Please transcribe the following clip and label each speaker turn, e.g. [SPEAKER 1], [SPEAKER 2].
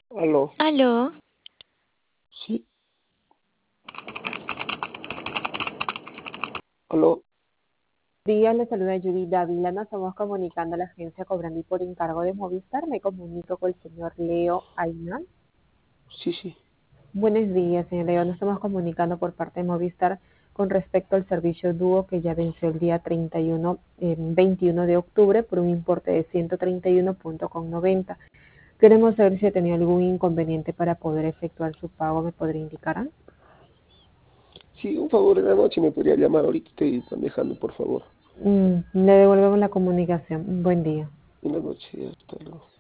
[SPEAKER 1] Aló,
[SPEAKER 2] Aló,
[SPEAKER 1] sí, aló,
[SPEAKER 3] Días, le saluda Yuri Dávila. Nos estamos comunicando a la agencia cobrando y por encargo de Movistar. Me comunico con el señor Leo Ayman.
[SPEAKER 1] sí, sí.
[SPEAKER 3] Buenos días, señor Leo. Nos estamos comunicando por parte de Movistar con respecto al servicio Dúo que ya venció el día 21 de octubre por un importe de 131.90. Queremos saber si ha tenido algún inconveniente para poder efectuar su pago. ¿Me podría indicar?
[SPEAKER 1] Sí, un favor, en la noche me podría llamar, ahorita estoy manejando, por favor.
[SPEAKER 3] Le devolvemos la comunicación. Buen día.
[SPEAKER 1] En la noche, hasta luego.